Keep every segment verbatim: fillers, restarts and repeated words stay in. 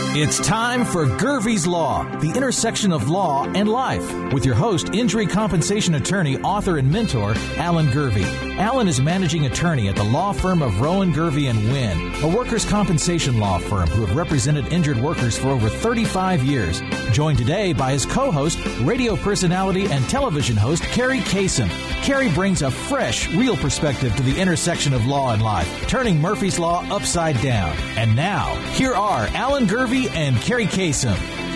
It's time for Gervie's Law, the intersection of law and life, with your host, injury compensation attorney, author, and mentor, Alan Gervie. Alan is managing attorney at the law firm of Rowan, Gervie and Wynn, a workers' compensation law firm who have represented injured workers for over thirty-five years. Joined today by his co-host, radio personality and television host, Carrie Kasem. Carrie brings a fresh, real perspective to the intersection of law and life, turning Murphy's Law upside down. And now, here are Alan Gervie and Carrie Kasem.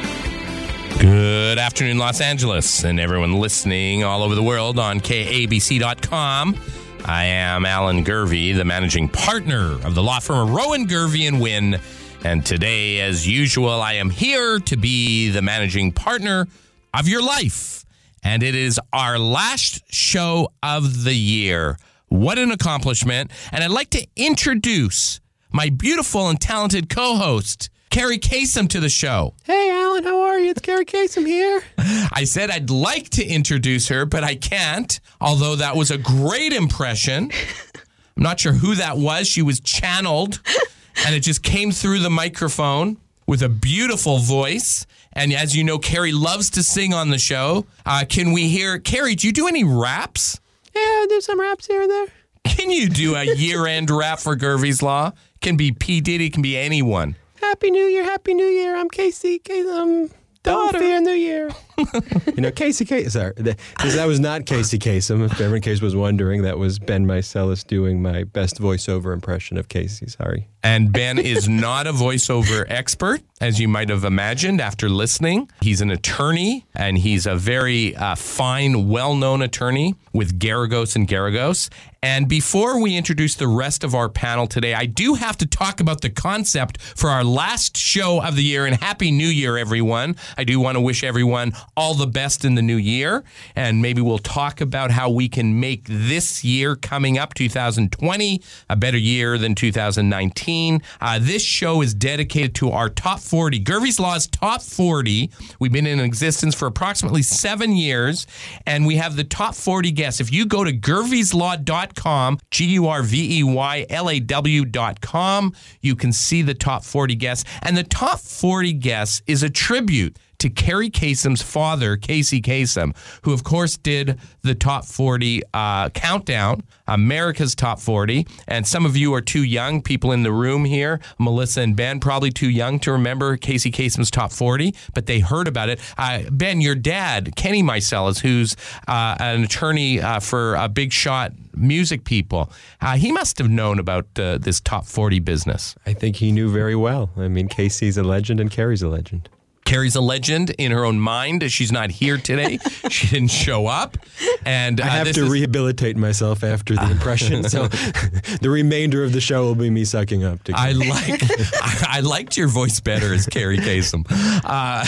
Good afternoon, Los Angeles, and everyone listening all over the world on K A B C dot com. I am Alan Gervie, the managing partner of the law firm of Rowan, Gervie and Wynn. And today, as usual, I am here to be the managing partner of your life. And it is our last show of the year. What an accomplishment. And I'd like to introduce my beautiful and talented co-host, Carrie Kasem, to the show. Hey, Alan, how are you? It's Carrie Kasem here. I said I'd like to introduce her, but I can't, although that was a great impression. I'm not sure who that was. She was channeled, and it just came through the microphone with a beautiful voice. And as you know, Carrie loves to sing on the show. Uh, can we hear... Carrie, do you do any raps? Yeah, I do some raps here and there. Can you do a year-end rap for Gervie's Law? Can be P. Diddy, can be anyone. Happy New Year, Happy New Year. I'm Casey, Kasem, daughter. Don't fear New Year. You know, Casey Kasem, sorry, that, that was not Casey Kasem. If everyone in case was wondering, that was Ben Meiselas doing my best voiceover impression of Casey. Sorry. And Ben is not a voiceover expert, as you might have imagined after listening. He's an attorney, and he's a very uh, fine, well-known attorney with Garagos and Garagos. And before we introduce the rest of our panel today, I do have to talk about the concept for our last show of the year. And Happy New Year, everyone. I do want to wish everyone all the best in the new year. And maybe we'll talk about how we can make this year coming up, two thousand twenty, a better year than two thousand nineteen. Uh, this show is dedicated to our top forty. Gervie's Law's top forty. We've been in existence for approximately seven years, and we have the top forty guests. If you go to gervies law dot com, G U R V E Y L A W dot com, you can see the top forty guests. And the top forty guests is a tribute to Carrie Kasem's father, Casey Kasem, who, of course, did the top forty uh, countdown, America's top forty. And some of you are too young, people in the room here, Melissa and Ben, probably too young to remember Casey Kasem's top forty, but they heard about it. Uh, Ben, your dad, Kenny Meiselas, who's uh, an attorney uh, for uh, big shot music people, uh, he must have known about uh, this top forty business. I think he knew very well. I mean, Casey's a legend and Carrie's a legend. Carrie's a legend in her own mind. She's not here today. She didn't show up. And uh, I have this to is... rehabilitate myself after the impression, so the remainder of the show will be me sucking up. To I like I, I liked your voice better as Carrie Kasem. Uh,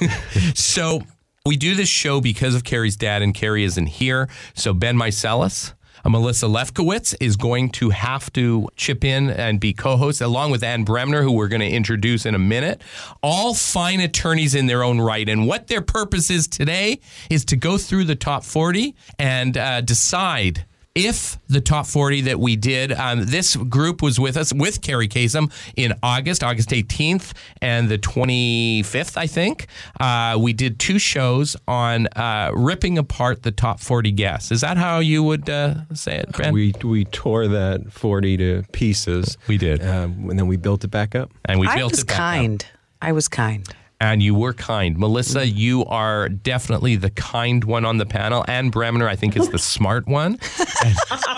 so we do this show because of Carrie's dad, and Carrie isn't here. So Ben Meiselas, Uh, Melissa Lefkowitz is going to have to chip in and be co-host, along with Ann Bremner, who we're going to introduce in a minute. All fine attorneys in their own right. And what their purpose is today is to go through the top forty and uh, decide if the top forty that we did, um, this group was with us, with Carrie Kasem, in August, August eighteenth and the twenty-fifth, I think. Uh, we did two shows on uh, ripping apart the top forty guests. Is that how you would uh, say it, Ben? We we tore that forty to pieces. We did. Um, and then we built it back up. And we I built was it back kind. up. I was kind. And you were kind. Melissa, you are definitely the kind one on the panel. Ann Bremner, I think, is the smart one. And,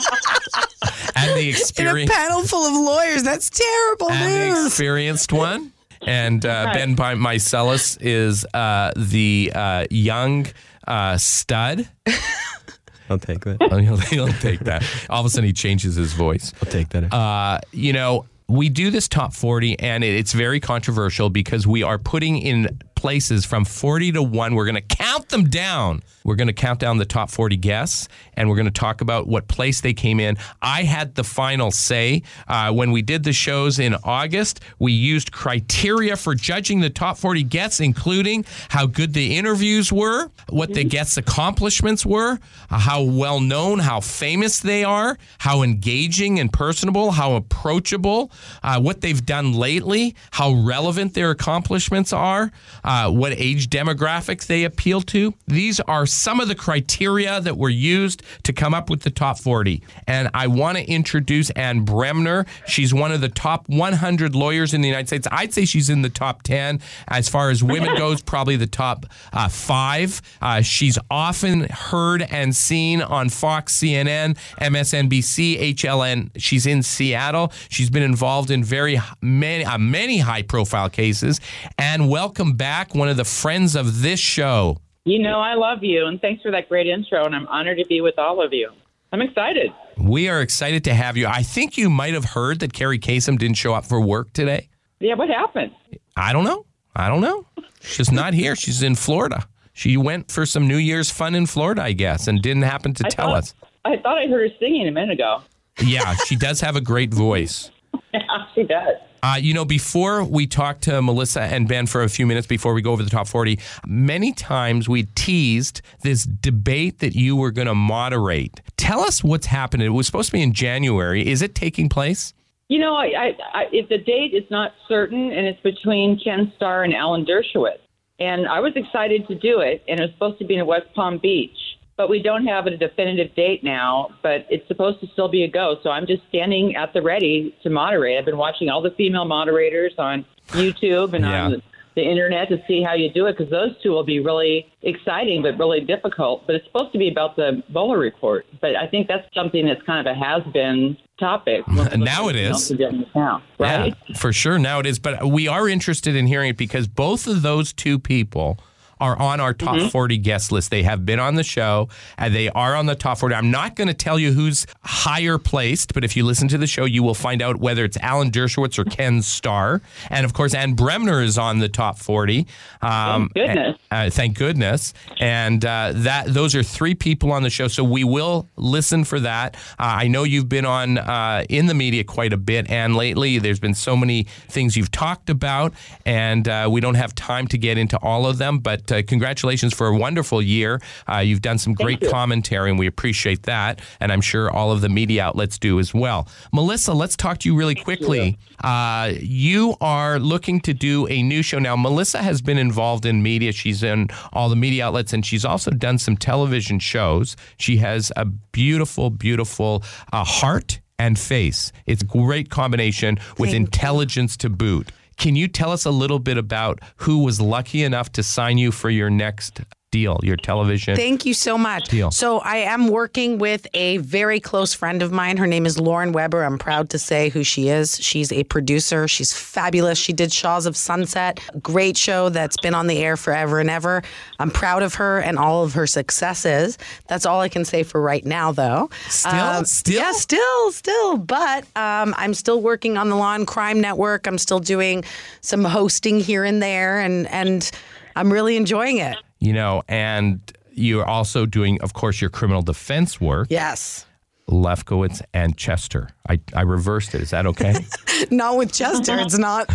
and the experienced... In a panel full of lawyers, that's terrible and news. the experienced one. And uh, Ben Meiselas is uh, the uh, young uh, stud. I'll take that. he'll, he'll take that. All of a sudden, he changes his voice. I'll take that. Uh, you know... We do this top forty, and it's very controversial because we are putting in places from forty to one. We're going to count them down We're going to count down the top forty guests, and we're going to talk about what place they came in. I had the final say. Uh, when we did the shows in August, we used criteria for judging the top forty guests, including how good the interviews were, what the guests' accomplishments were, uh, how well known, how famous they are, how engaging and personable, how approachable, uh, what they've done lately, how relevant their accomplishments are, uh, what age demographic they appeal to. These are some of the criteria that were used to come up with the top forty. And I want to introduce Anne Bremner. She's one of the top one hundred lawyers in the United States. I'd say she's in the top ten. As far as women goes, probably the top uh, five. Uh, she's often heard and seen on Fox, C N N, M S N B C, H L N. She's in Seattle. She's been involved in very many, uh, many high-profile cases. And welcome back, one of the friends of this show. You know I love you, and thanks for that great intro, and I'm honored to be with all of you. I'm excited. We are excited to have you. I think you might have heard that Carrie Kasem didn't show up for work today. Yeah, what happened? I don't know. I don't know. She's not here. She's in Florida. She went for some New Year's fun in Florida, I guess, and didn't happen to I tell thought, us. I thought I heard her singing a minute ago. Yeah, she does have a great voice. Yeah, she does. Uh, you know, before we talk to Melissa and Ben for a few minutes before we go over the top forty, many times we teased this debate that you were going to moderate. Tell us what's happening. It was supposed to be in January. Is it taking place? You know, I, I, I, if the date is not certain, and it's between Ken Starr and Alan Dershowitz. And I was excited to do it, and it was supposed to be in West Palm Beach. But we don't have a definitive date now, but it's supposed to still be a go. So I'm just standing at the ready to moderate. I've been watching all the female moderators on YouTube and Yeah. on the, the internet to see how you do it, because those two will be really exciting but really difficult. But it's supposed to be about the Mueller report. But I think that's something that's kind of a has-been topic. Now it is. Now, right? Yeah, for sure. Now it is. But we are interested in hearing it because both of those two people are on our top mm-hmm. forty guest list. They have been on the show, and they are on the top forty. I'm not going to tell you who's higher placed, but if you listen to the show, you will find out whether it's Alan Dershowitz or Ken Starr. And, of course, Anne Bremner is on the top forty. Um, thank goodness. Uh, thank goodness. And uh, that those are three people on the show, so we will listen for that. Uh, I know you've been on uh, in the media quite a bit, Anne, lately. There's been so many things you've talked about, and uh, we don't have time to get into all of them, but Uh, congratulations for a wonderful year. Uh, you've done some great commentary, and we appreciate that. And I'm sure all of the media outlets do as well. Melissa, let's talk to you really quickly. Uh, you are looking to do a new show now. Melissa has been involved in media. She's in all the media outlets, and she's also done some television shows. She has a beautiful, beautiful uh, heart and face. It's a great combination with Thank intelligence to boot. Can you tell us a little bit about who was lucky enough to sign you for your next deal, your television Thank you so much. deal? So I am working with a very close friend of mine. Her name is Lauren Weber. I'm proud to say who she is. She's a producer. She's fabulous. She did Shaws of Sunset, a great show that's been on the air forever and ever. I'm proud of her and all of her successes. That's all I can say for right now, though. Still? Um, Still? Yeah, still, still. But um, I'm still working on the Law and Crime Network. I'm still doing some hosting here and there, and and I'm really enjoying it. You know, and you're also doing, of course, your criminal defense work. Yes. Lefkowitz and Chester. I, I reversed it. Is that okay? Not with Chester. It's not.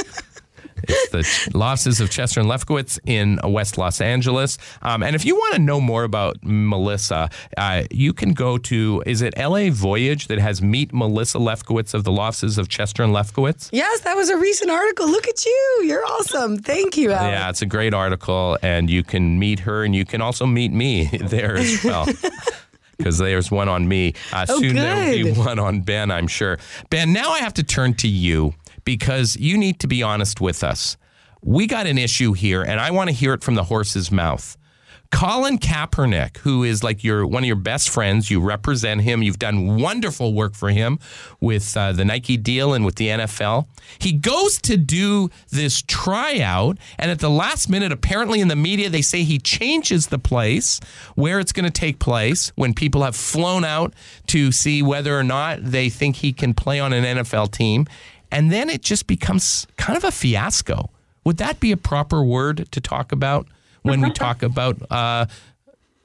It's the law offices of Chester and Lefkowitz in West Los Angeles. Um, and if you want to know more about Melissa, uh, you can go to, is it L A Voyage that has Meet Melissa Lefkowitz of the law offices of Chester and Lefkowitz? Yes, that was a recent article. Look at you. You're awesome. Thank you, Alan. Yeah, it's a great article, and you can meet her, and you can also meet me there as well. Because there's one on me. Uh, Oh, soon there will be good. one on Ben, I'm sure. Ben, now I have to turn to you because you need to be honest with us. We got an issue here, and I want to hear it from the horse's mouth. Colin Kaepernick, who is like your one of your best friends, you represent him. You've done wonderful work for him with uh, the Nike deal and with the N F L. He goes to do this tryout, and at the last minute, apparently in the media, they say he changes the place where it's going to take place when people have flown out to see whether or not they think he can play on an N F L team. And then it just becomes kind of a fiasco. Would that be a proper word to talk about when we talk about uh,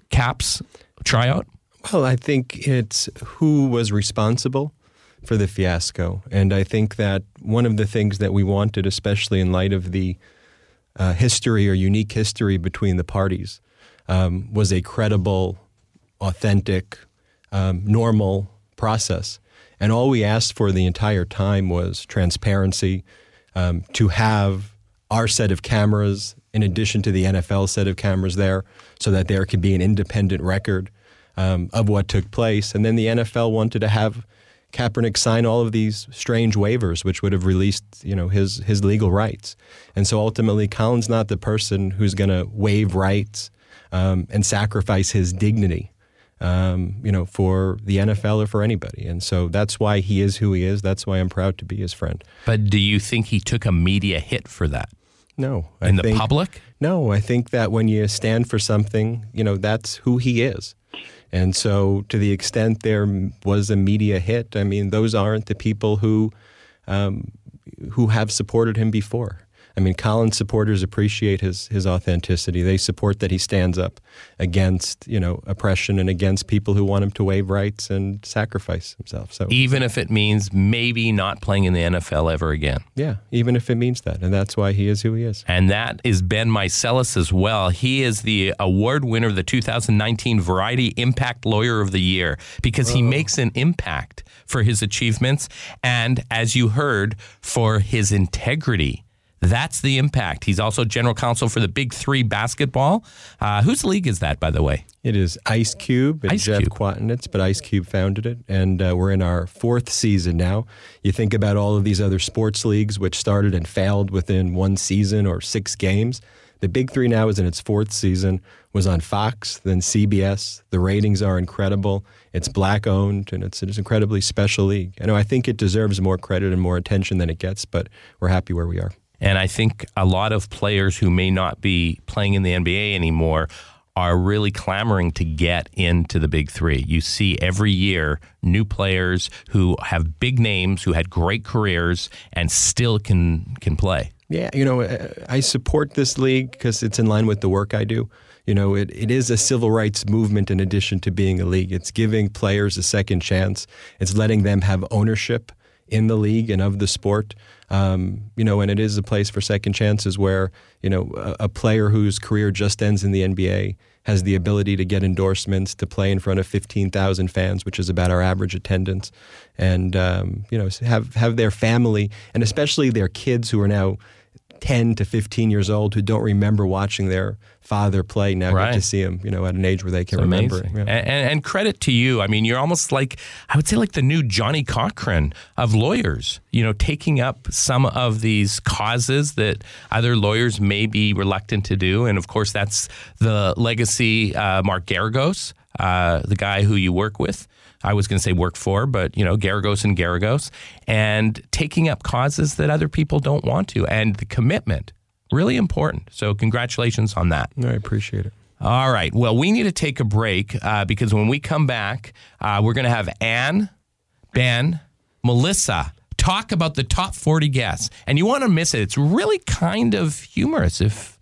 Caps tryout? Well, I think it's who was responsible for the fiasco. And I think that one of the things that we wanted, especially in light of the uh, history or unique history between the parties, um, was a credible, authentic, um, normal process. And all we asked for the entire time was transparency, um, to have our set of cameras in addition to the N F L set of cameras there so that there could be an independent record um, of what took place. And then the N F L wanted to have Kaepernick sign all of these strange waivers, which would have released, you know, his his legal rights. And so ultimately, Colin's not the person who's going to waive rights um, and sacrifice his dignity, um, you know, for the N F L or for anybody. And so that's why he is who he is. That's why I'm proud to be his friend. But do you think he took a media hit for that? No. In I the think, public? No, I think that when you stand for something, you know, that's who he is. And so to the extent there was a media hit, I mean, those aren't the people who um, who have supported him before. I mean, Colin supporters appreciate his his authenticity. They support that he stands up against, you know, oppression and against people who want him to waive rights and sacrifice himself. So even if it means maybe not playing in the N F L ever again. Yeah, even if it means that. And that's why he is who he is. And that is Ben Meiselas as well. He is the award winner of the two thousand nineteen Variety Impact Lawyer of the Year because he makes an impact for his achievements and, as you heard, for his integrity. That's the impact. He's also general counsel for the Big Three basketball. Uh, whose league is that, by the way? It is Ice Cube and Ice Jeff Cube. Quatinitz, but Ice Cube founded it, and uh, we're in our fourth season now. You think about all of these other sports leagues which started and failed within one season or six games. The Big Three now is in its fourth season, was on Fox, then C B S. The ratings are incredible. It's black-owned, and it's, it's an incredibly special league. I know I think it deserves more credit and more attention than it gets, but we're happy where we are. And I think a lot of players who may not be playing in the N B A anymore are really clamoring to get into the Big Three. You see every year new players who have big names, who had great careers, and still can can play. Yeah, you know, I support this league because it's in line with the work I do. You know, it, it is a civil rights movement in addition to being a league. It's giving players a second chance. It's letting them have ownership in the league and of the sport. Um, you know, and it is a place for second chances where, you know, a, a player whose career just ends in the N B A has the ability to get endorsements, to play in front of fifteen thousand fans, which is about our average attendance, and, um, you know, have, have their family, and especially their kids who are now ten to fifteen years old who don't remember watching their father play now Right. get to see him, you know, at an age where they can It's remember amazing. it. Yeah. And, and, and credit to you. I mean, you're almost like, I would say like the new Johnny Cochran of lawyers, you know, taking up some of these causes that other lawyers may be reluctant to do. And of course, that's the legacy, uh, Mark Garagos, uh, the guy who you work with. I was going to say work for, but, you know, Garagos and Garagos, and taking up causes that other people don't want to. And the commitment, really important. So congratulations on that. I appreciate it. All right. Well, we need to take a break uh, because when we come back, uh, we're going to have Ann, Ben, Melissa talk about the top forty guests. And you want to miss it. It's really kind of humorous, if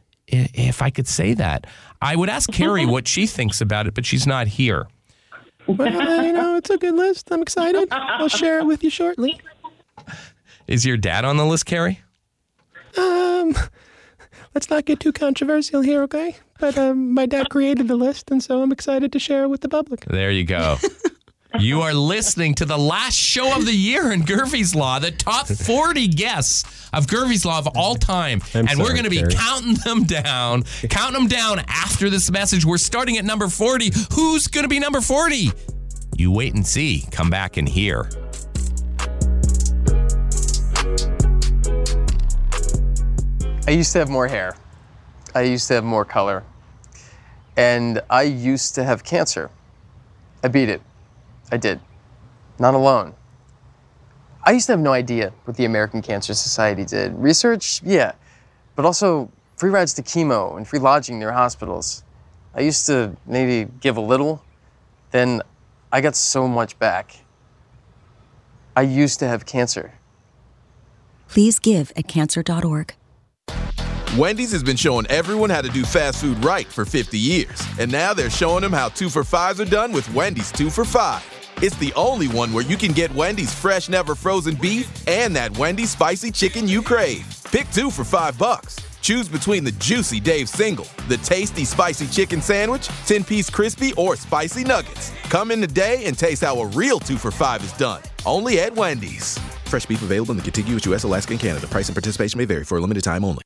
if I could say that. I would ask Carrie what she thinks about it, but she's not here. Well, you know, it's a good list. I'm excited. I'll share it with you shortly. Is your dad on the list, Carrie? Um, let's not get too controversial here, okay? But um, my dad created the list, and so I'm excited to share it with the public. There you go. You are listening to the last show of the year in Gervie's Law, the top forty guests of Gervie's Law of all time. I'm and we're sorry, going to be Carrie. counting them down, counting them down after this message. We're starting at number forty. Who's going to be number forty? You wait and see. Come back and hear. I used to have more hair. I used to have more color. And I used to have cancer. I beat it. I did. Not alone. I used to have no idea what the American Cancer Society did. Research, yeah, but also free rides to chemo and free lodging near hospitals. I used to maybe give a little, then I got so much back. I used to have cancer. Please give at cancer dot org. Wendy's has been showing everyone how to do fast food right for fifty years. And now they're showing them how two for fives are done with Wendy's two for five. It's the only one where you can get Wendy's fresh, never frozen beef and that Wendy's spicy chicken you crave. Pick two for five bucks. Choose between the juicy Dave Single, the tasty spicy chicken sandwich, ten-piece crispy, or spicy nuggets. Come in today and taste how a real two for five is done. Only at Wendy's. Fresh beef available in the contiguous U S, Alaska, and Canada. Price and participation may vary for a limited time only.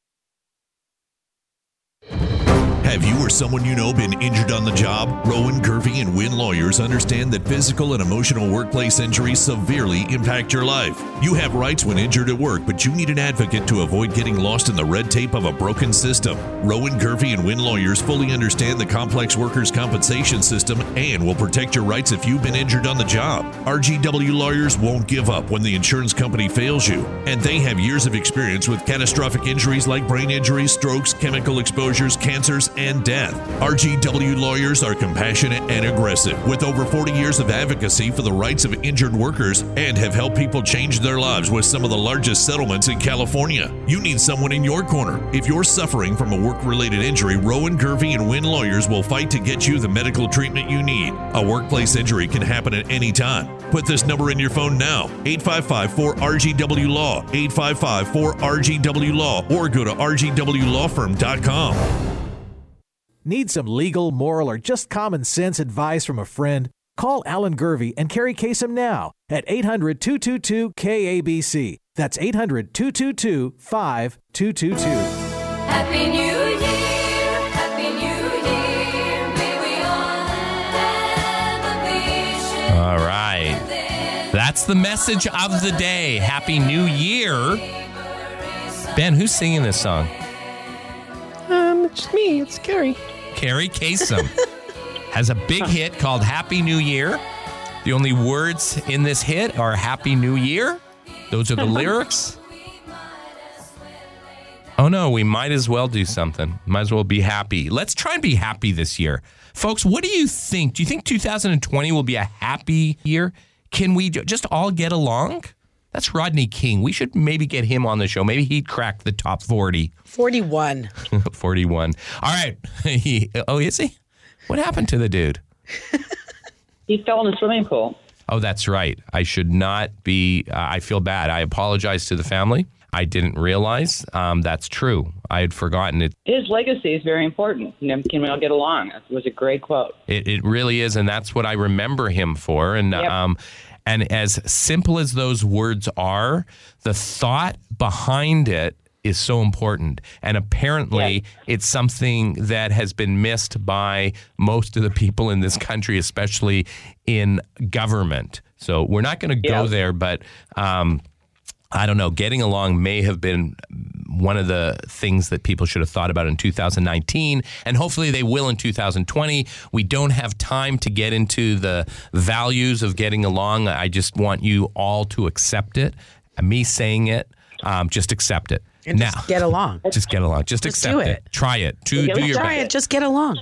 Have you or someone you know been injured on the job? Rowan, Gervey, and Wynn Lawyers understand that physical and emotional workplace injuries severely impact your life. You have rights when injured at work, but you need an advocate to avoid getting lost in the red tape of a broken system. Rowan, Gervey, and Wynn Lawyers fully understand the complex workers' compensation system and will protect your rights if you've been injured on the job. R G W Lawyers won't give up when the insurance company fails you, and they have years of experience with catastrophic injuries like brain injuries, strokes, chemical exposures, cancers, and death. R G W Lawyers are compassionate and aggressive with over forty years of advocacy for the rights of injured workers and have helped people change their lives with some of the largest settlements in California. You need someone in your corner. If you're suffering from a work-related injury, Rowan, Gervey, and Wynn Lawyers will fight to get you the medical treatment you need. A workplace injury can happen at any time. Put this number in your phone now, eight five five, four R G W Law, eight five five, four R G W Law, or go to R G W law firm dot com. Need some legal, moral, or just common sense advice from a friend? Call Alan Gervey and Carrie Kasem now at eight hundred, two two two, K A B C. That's eight hundred, two two two, five two two two. Happy New Year, Happy New Year. May we all have a vision. All right. That's the message of the day. Happy New Year. Ben, who's singing this song? Um, it's me. It's Carrie. Carrie Kasem has a big hit called Happy New Year. The only words in this hit are Happy New Year. Those are the lyrics. Oh, no, we might as well do something. Might as well be happy. Let's try and be happy this year. Folks, what do you think? Do you think two thousand twenty will be a happy year? Can we just all get along? That's Rodney King. We should maybe get him on the show. Maybe he'd crack the top forty. forty-one. forty-one. All right. He, oh, is he? What happened to the dude? He fell in the swimming pool. Oh, that's right. I should not be. Uh, I feel bad. I apologize to the family. I didn't realize um, that's true. I had forgotten it. His legacy is very important. You know, can we all get along? It was a great quote. It, it really is, and that's what I remember him for. And Yep. um, and as simple as those words are, the thought behind it is so important. And apparently, Yes. it's something that has been missed by most of the people in this country, especially in government. So we're not going to go Yeah. there, but um, I don't know. Getting along may have been one of the things that people should have thought about in two thousand nineteen, and hopefully they will in two thousand twenty. We don't have time to get into the values of getting along. I just want you all to accept it. Me saying it, um, just accept it. And now, just get along. just get along. Just, Just accept do it. it. Try it. Do, do your Try best. it. Just get along.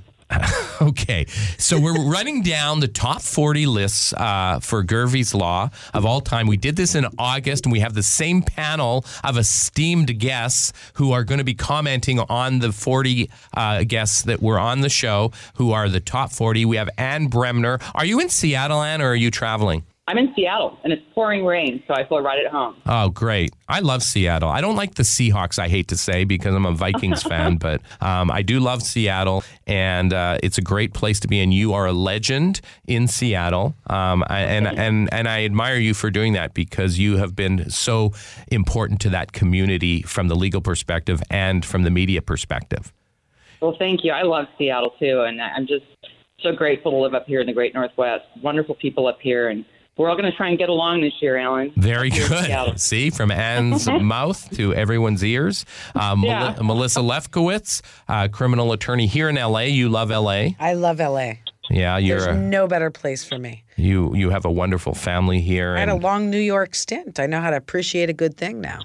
Okay, so we're running down the top forty lists uh, for Gervey's Law of all time. We did this in August, and we have the same panel of esteemed guests who are going to be commenting on the forty uh, guests that were on the show, who are the top forty. We have Ann Bremner. Are you in Seattle, Ann, or are you traveling? I'm in Seattle, and it's pouring rain, so I feel right at home. Oh, great. I love Seattle. I don't like the Seahawks, I hate to say, because I'm a Vikings fan, but um, I do love Seattle, and uh, it's a great place to be, and you are a legend in Seattle, um, I, and, and, and I admire you for doing that because you have been so important to that community from the legal perspective and from the media perspective. Well, thank you. I love Seattle, too, and I'm just so grateful to live up here in the Great Northwest. Wonderful people up here, and we're all going to try and get along this year, Alan. Very Here in good. Seattle. See, from Ann's mouth to everyone's ears. Uh, Yeah. Mel- Melissa Lefkowitz, uh, criminal attorney here in L A. You love L A. I love L A. Yeah, you're There's a, no better place for me. you you have a wonderful family here. I had a And long New York stint. I know how to appreciate a good thing now.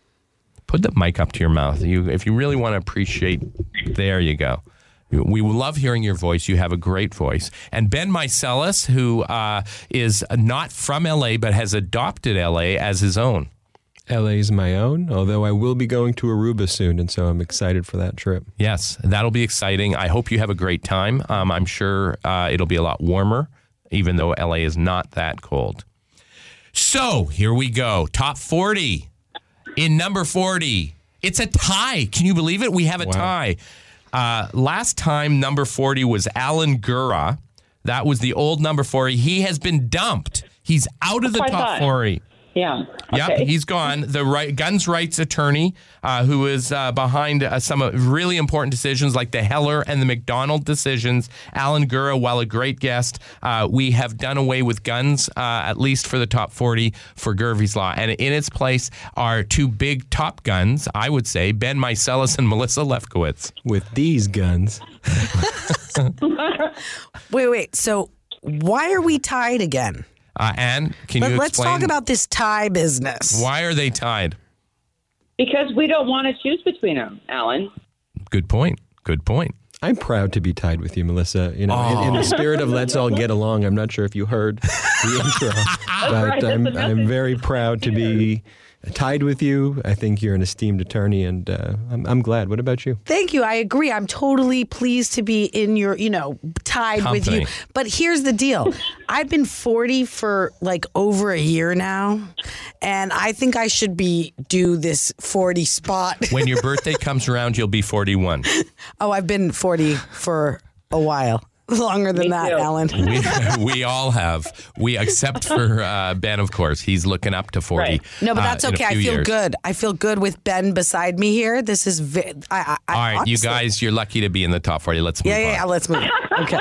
put the mic up to your mouth. You, if you really want to appreciate, there you go. We love hearing your voice. You have a great voice. And Ben Meiselas, who uh, is not from L A but has adopted L A as his own. L A's my own, although I will be going to Aruba soon, and so I'm excited for that trip. Yes, that'll be exciting. I hope you have a great time. Um, I'm sure uh, it'll be a lot warmer, even though L A is not that cold. So here we go. Top forty. In number forty, it's a tie. Can you believe it? We have a Wow. tie. Uh, last time, number forty was Alan Gura. That was the old number forty. He has been dumped. He's out of the That's what I top thought. forty. Yeah. Yep, Okay. he's gone. The right, guns rights attorney uh, who is uh, behind uh, some uh, really important decisions like the Heller and the McDonald decisions. Alan Gura, while a great guest, uh, we have done away with guns, uh, at least for the top forty for Gervie's Law. And in its place are two big top guns, I would say, Ben Meiselas and Melissa Lefkowitz. With these guns, Wait, wait. So why are we tied again? Uh, Anne, can But you let's explain talk about this tie business. why are they tied? Because we don't want to choose between them, Alan. Good point. Good point. I'm proud to be tied with you, Melissa. You know, in, in the spirit of let's all get along. I'm not sure if you heard the intro, but right, that's I'm the I'm message. very proud to be tied with you. I think you're an esteemed attorney, and uh, I'm I'm glad. What about you? Thank you. I agree. I'm totally pleased to be in your, you know, tied with you. Company. But here's the deal. I've been forty for like over a year now, and I think I should be do this forty spot. When your birthday comes around, you'll be forty-one. Oh, I've been forty for a while. Longer than Me that, too. Alan. We, we all have. We, except for uh, Ben, of course. He's looking up to forty. Right. No, but uh, that's in a okay. I few feel years. good. I feel good with Ben beside me here. This is vi- I, I, All right, you honestly- guys, you're lucky to be in the top forty. Let's move Yeah, yeah, on. yeah. Let's move. Okay.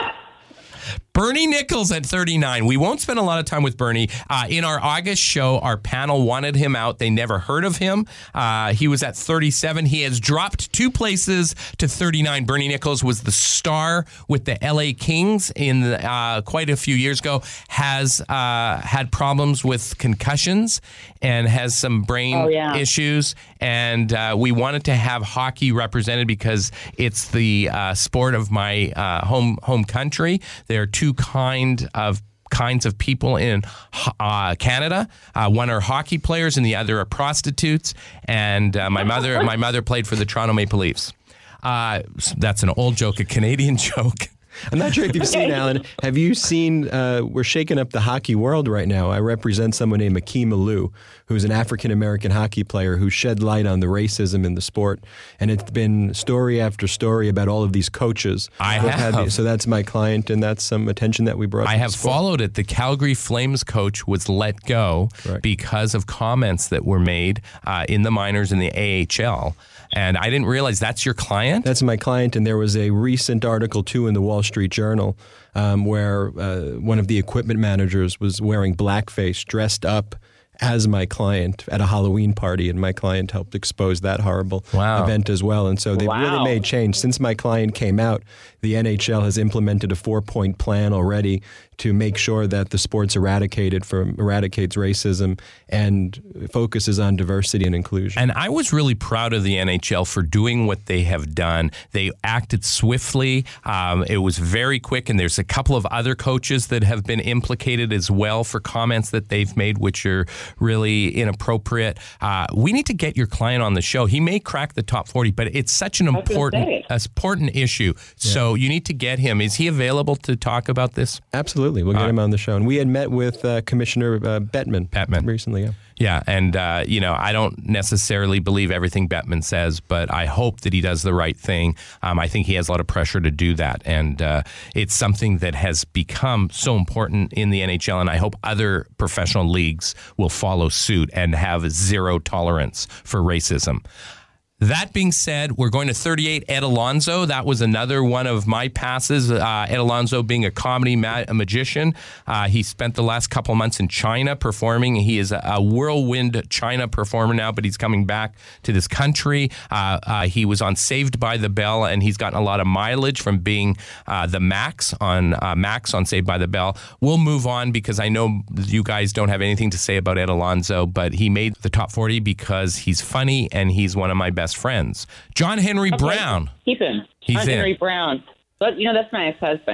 Bernie Nichols at thirty-nine. We won't spend a lot of time with Bernie. Uh, in our August show, our panel wanted him out. They never heard of him. Uh, he was at thirty-seven. He has dropped two places to thirty-nine. Bernie Nichols was the star with the L A Kings in the, uh, quite a few years ago. Has uh, had problems with concussions and has some brain Oh, yeah. issues. And uh, we wanted to have hockey represented because it's the uh, sport of my uh, home home country. There are two kind of kinds of people in uh, Canada. Uh, one are hockey players, and the other are prostitutes. And uh, my mother, my mother played for the Toronto Maple Leafs. Uh, that's an old joke, a Canadian joke. I'm not sure if you've seen, Alan. Have you seen, uh, we're shaking up the hockey world right now. I represent someone named Akeem Alou, who's an African-American hockey player who shed light on the racism in the sport. And it's been story after story about all of these coaches. I who had have. the- so that's my client, and that's some attention that we brought I to the have sport. followed it. The Calgary Flames coach was let go Correct. because of comments that were made uh, in the minors in the A H L. And I didn't realize that's your client. That's my client, and there was a recent article, too, in the Wall Street Journal um, where uh, one of the equipment managers was wearing blackface, dressed up as my client at a Halloween party, and my client helped expose that horrible Wow. event as well. And so they've really Wow. made change. Since my client came out, the N H L has implemented a four-point plan already to make sure that the sport's eradicated from eradicates racism and focuses on diversity and inclusion. And I was really proud of the N H L for doing what they have done. They acted swiftly. Um, it was very quick, and there's a couple of other coaches that have been implicated as well for comments that they've made, which are really inappropriate. Uh, we need to get your client on the show. He may crack the top forty, but it's such an was gonna important, say. important issue. So you need to get him. Is he available to talk about this? Absolutely. We'll get Uh, him on the show. And we had met with uh, Commissioner uh, Bettman, Bettman. recently. Yeah. Yeah, and, uh, you know, I don't necessarily believe everything Bettman says, but I hope that he does the right thing. Um, I think he has a lot of pressure to do that, and uh, it's something that has become so important in the N H L, and I hope other professional leagues will follow suit and have zero tolerance for racism. That being said, we're going to thirty-eight, Ed Alonzo. That was another one of my passes. Uh, Ed Alonzo being a comedy ma- a magician. Uh, he spent the last couple months in China performing. He is a, a whirlwind China performer now, but he's coming back to this country. Uh, uh, he was on Saved by the Bell, and he's gotten a lot of mileage from being uh, the Max on uh, Max on Saved by the Bell. We'll move on because I know you guys don't have anything to say about Ed Alonzo, but he made the top forty because he's funny and he's one of my best friends. John Henry Okay, Brown. Keep him. He's John in. Henry Brown. But, you know, that's my ex-husband.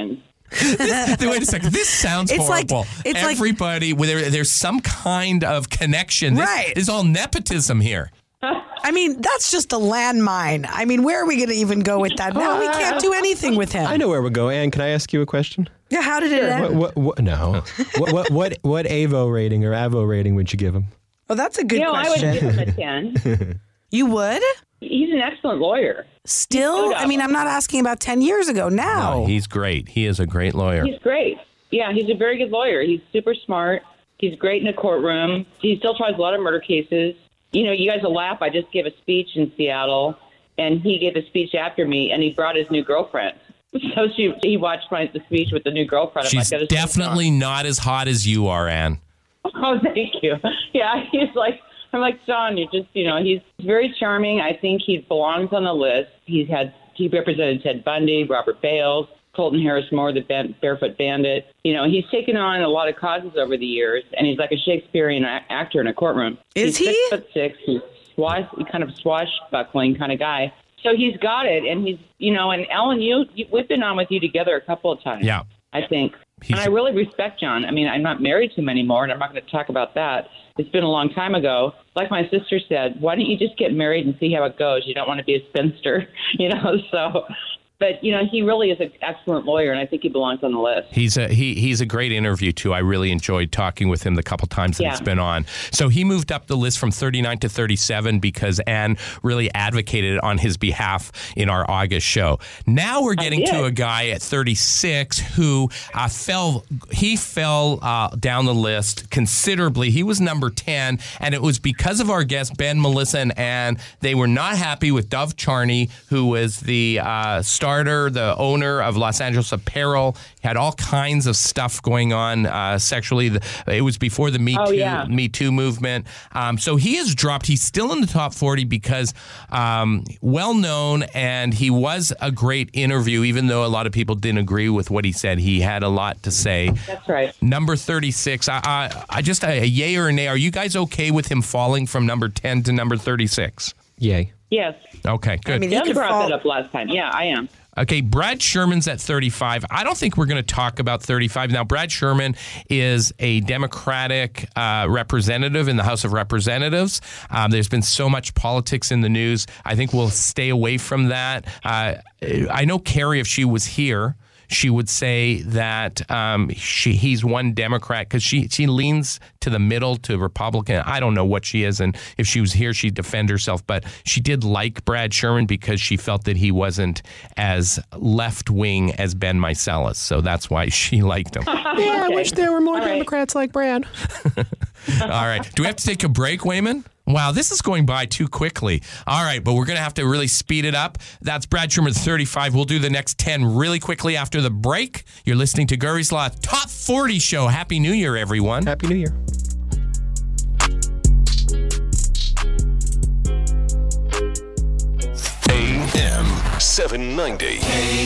this, wait a second. This sounds It's like- horrible. it's like- Everybody, well, there, there's some kind of connection. This Right. is all nepotism here. I mean, that's just a landmine. I mean, where are we going to even go with that? Now we can't do anything with him. I know where we'll go. Ann, can I ask you a question? Yeah, how did it end? What, what, what, no. what, what, what, what AVO rating or AVO rating would you give him? Oh, that's a good You know, I would question. give him a ten. You would? He's an excellent lawyer. Still? I mean, I'm not asking about ten years ago. Now. No, he's great. He is a great lawyer. He's great. Yeah, he's a very good lawyer. He's super smart. He's great in a courtroom. He still tries a lot of murder cases. You know, you guys will laugh. I just gave a speech in Seattle, and he gave a speech after me, and he brought his new girlfriend. So she, he watched my the speech with the new girlfriend. I'm She's like, "That is so definitely not as hot as you are, Ann. Oh, thank you. Yeah, he's like, I'm like, John, you're just, you know, he's very charming. I think he belongs on the list. He's had, he represented Ted Bundy, Robert Bales, Colton Harris Moore, the ban- Barefoot Bandit. You know, he's taken on a lot of causes over the years, and he's like a Shakespearean a- actor in a courtroom. Is he's he? Six foot six. He's swash, kind of swashbuckling kind of guy. So he's got it, and he's, you know, and Ellen, you, you we've been on with you together a couple of times. Yeah. I think. He's- and I really respect John. I mean, I'm not married to him anymore, and I'm not going to talk about that. It's been a long time ago. Like my sister said, why don't you just get married and see how it goes? You don't want to be a spinster, you know, so... But, you know, he really is an excellent lawyer, and I think he belongs on the list. He's a he he's a great interview too. I really enjoyed talking with him the couple times that Yeah. he's been on. So he moved up the list from thirty-nine to thirty-seven because Ann really advocated on his behalf in our August show. Now we're getting did. to a guy at thirty-six who uh, fell he fell uh, down the list considerably. He was number ten, and it was because of our guests Ben, Melissa, and Ann. They were not happy with Dove Charney, who was the uh, starter, the owner of Los Angeles Apparel. Had all kinds of stuff going on uh, sexually. The- It was before the Me Oh, Too yeah. Me Too movement. Um, so he has dropped. He's still in the top forty because um, well known, and he was a great interview, even though a lot of people didn't agree with what he said. He had a lot to say. That's right. Number thirty-six. I, I, I just a, a yay or a nay. Are you guys okay with him falling from number ten to number thirty-six? Yay. Yes. Okay, good. I mean, he Jen could brought fall. that up last time. Yeah, I am. Okay, Brad Sherman's at thirty-five. I don't think we're going to talk about thirty-five. Now, Brad Sherman is a Democratic uh, representative in the House of Representatives. Um, there's been so much politics in the news. I think we'll stay away from that. Uh, I know Carrie, if she was here, she would say that um, she he's one Democrat because she, she leans to the middle, to Republican. I don't know what she is, and if she was here, she'd defend herself. But she did like Brad Sherman because she felt that he wasn't as left-wing as Ben Meiselas, so that's why she liked him. Yeah, I wish there were more All right. Democrats like Brad. All right. Do we have to take a break, Wayman? Wow, this is going by too quickly. All right, but we're going to have to really speed it up. That's Brad Sherman, thirty-five. We'll do the next ten really quickly after the break. You're listening to Gurry's Law Top forty Show. Happy New Year, everyone. Happy New Year. A M seven ninety.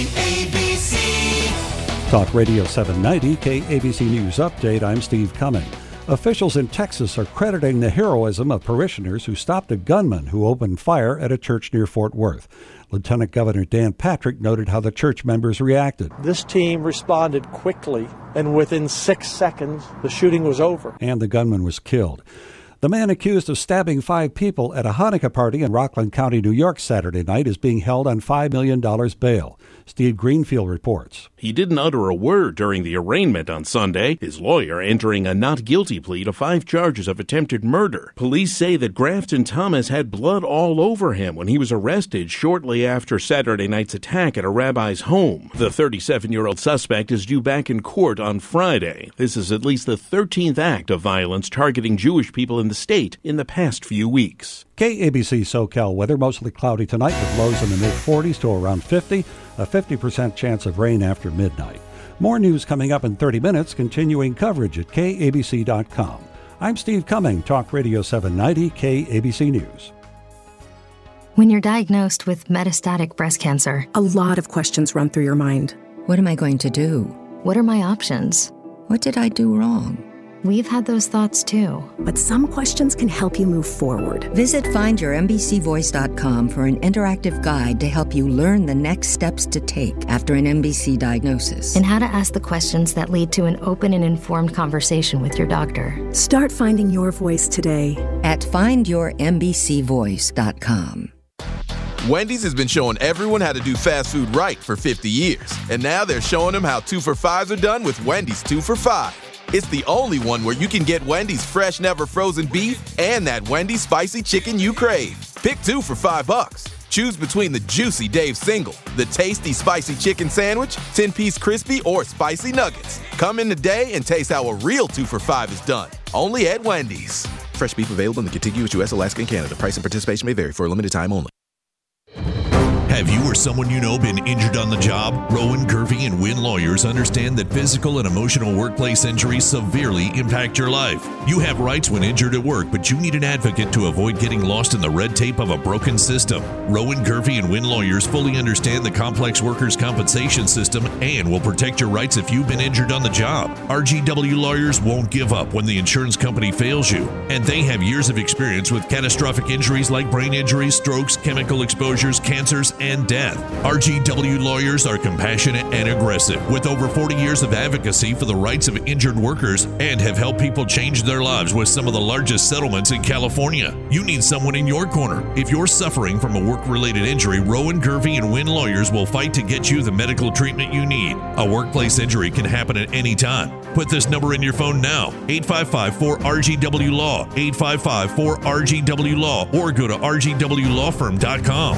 Talk Radio seven ninety, K A B C News Update. I'm Steve Cumming. Officials in Texas are crediting the heroism of parishioners who stopped a gunman who opened fire at a church near Fort Worth. Lieutenant Governor Dan Patrick noted how the church members reacted. This team responded quickly, and within six seconds, the shooting was over. And the gunman was killed. The man accused of stabbing five people at a Hanukkah party in Rockland County, New York Saturday night is being held on five million dollars bail. Steve Greenfield reports. He didn't utter a word during the arraignment on Sunday, his lawyer entering a not guilty plea to five charges of attempted murder. Police say that Grafton Thomas had blood all over him when he was arrested shortly after Saturday night's attack at a rabbi's home. The thirty-seven-year-old suspect is due back in court on Friday. This is at least the thirteenth act of violence targeting Jewish people in the state in the past few weeks. K A B C SoCal weather, mostly cloudy tonight with lows in the mid-forties to around fifty, a fifty percent chance of rain after midnight. More news coming up in thirty minutes, continuing coverage at K A B C dot com. I'm Steve Cumming, Talk Radio seven ninety, K A B C News. When you're diagnosed with metastatic breast cancer, a lot of questions run through your mind. What am I going to do? What are my options? What did I do wrong? We've had those thoughts too. But some questions can help you move forward. Visit find your m b c voice dot com for an interactive guide to help you learn the next steps to take after an M B C diagnosis. And how to ask the questions that lead to an open and informed conversation with your doctor. Start finding your voice today at find your m b c voice dot com. Wendy's has been showing everyone how to do fast food right for fifty years. And now they're showing them how two for fives are done with Wendy's two for five. It's the only one where you can get Wendy's fresh, never frozen beef and that Wendy's spicy chicken you crave. Pick two for five bucks. Choose between the juicy Dave Single, the tasty spicy chicken sandwich, ten-piece crispy, or spicy nuggets. Come in today and taste how a real two for five is done. Only at Wendy's. Fresh beef available in the contiguous U S, Alaska, and Canada. Price and participation may vary for a limited time only. Have you or someone you know been injured on the job? Rowan, Gervey, and Wynn Lawyers understand that physical and emotional workplace injuries severely impact your life. You have rights when injured at work, but you need an advocate to avoid getting lost in the red tape of a broken system. Rowan, Gervey, and Wynn Lawyers fully understand the complex workers' compensation system and will protect your rights if you've been injured on the job. R G W Lawyers won't give up when the insurance company fails you, and they have years of experience with catastrophic injuries like brain injuries, strokes, chemical exposures, cancers, and death. R G W Lawyers are compassionate and aggressive with over forty years of advocacy for the rights of injured workers and have helped people change their lives with some of the largest settlements in California. You need someone in your corner. If you're suffering from a work-related injury, Rowan, Gervey, and Wynn Lawyers will fight to get you the medical treatment you need. A workplace injury can happen at any time. Put this number in your phone now, eight five five, four R G W Law, eight five five, four R G W Law, or go to r g w law firm dot com.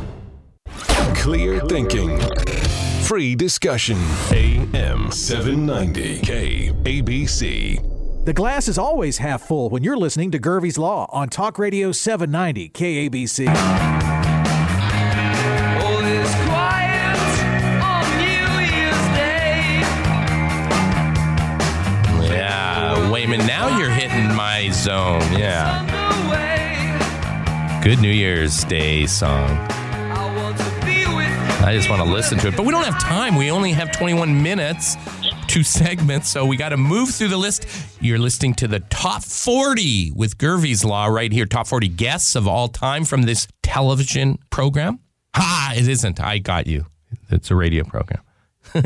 Clear thinking. Free discussion. A M seven ninety K A B C. The glass is always half full when you're listening to Gervey's Law on Talk Radio seven ninety K A B C. Yeah, Wayman, now you're hitting my zone. Yeah. Good New Year's Day song. I just want to listen to it. But we don't have time. We only have twenty-one minutes, two segments, so we got to move through the list. You're listening to the Top forty with Gervey's Law right here. Top forty guests of all time from this television program. Ha! It isn't. I got you. It's a radio program. What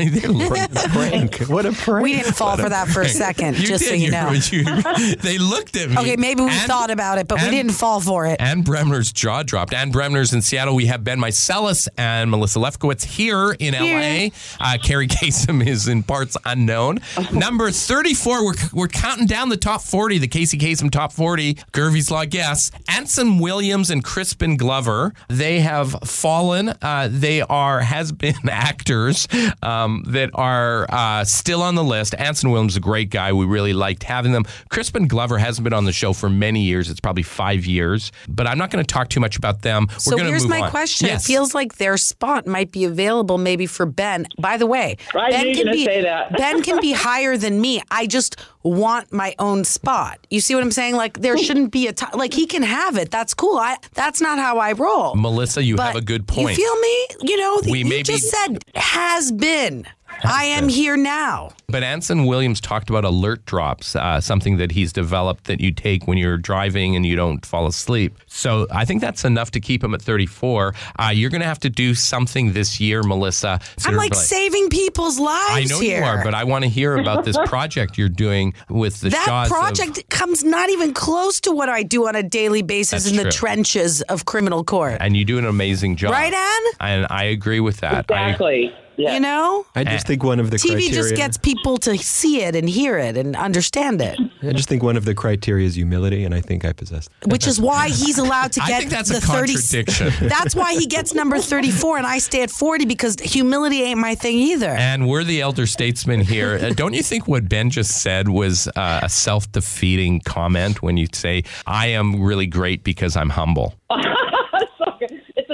a prank. What a prank. We didn't fall for that for a second, You just did. so you know. You- they looked at me. Okay, maybe we And- thought about it, but we and- didn't fall for it. Ann Bremner's jaw dropped. Ann Bremner's in Seattle. We have Ben Mycelis and Melissa Lefkowitz here in L A. Uh, Carrie Kasem is in parts unknown. Number thirty-four, we're, we're counting down the top forty, the Casey Kasem top forty, Gervey's Law guests. Anson Williams and Crispin Glover, they have fallen. Uh, they are has-been actors um, that are uh, still on the list. Anson Williams is a great guy. We really liked having them. Crispin Glover hasn't been on the show for many years. It's probably five years. But I'm not going to talk too much about them. We're So gonna here's move my on. question. Yes. It feels like their spot might be available maybe for Ben. By the way, I Ben knew you can were gonna be say that. Ben can be higher than me. I just want my own spot. You see what I'm saying? Like there shouldn't be a t- like he can have it. That's cool. I that's not how I roll. Melissa, you But have a good point. You feel me? You know, We you may just be- said has been. I am here now. But Anson Williams talked about alert drops, uh, something that he's developed that you take when you're driving and you don't fall asleep. So I think that's enough to keep him at thirty-four. Uh, you're going to have to do something this year, Melissa. I'm like saving people's lives I know here. you are, but I want to hear about this project you're doing with the that Shaws of- project comes not even close to what I do on a daily basis That's in the true. trenches of criminal court. and you do an amazing job. Right, Ann? And I agree with that. Exactly. You know? I just think one of the T V criteria. just gets people to see it and hear it and understand it, I just think one of the criteria is humility, and I think I possess that. which is why he's allowed to I get think that's the a thirty. contradiction. That's why he gets number thirty-four and I stay at forty because humility ain't my thing either. And we're the elder statesmen here. Uh, Don't you think what Ben just said was uh, a self-defeating comment when you say, I am really great because I'm humble? It's a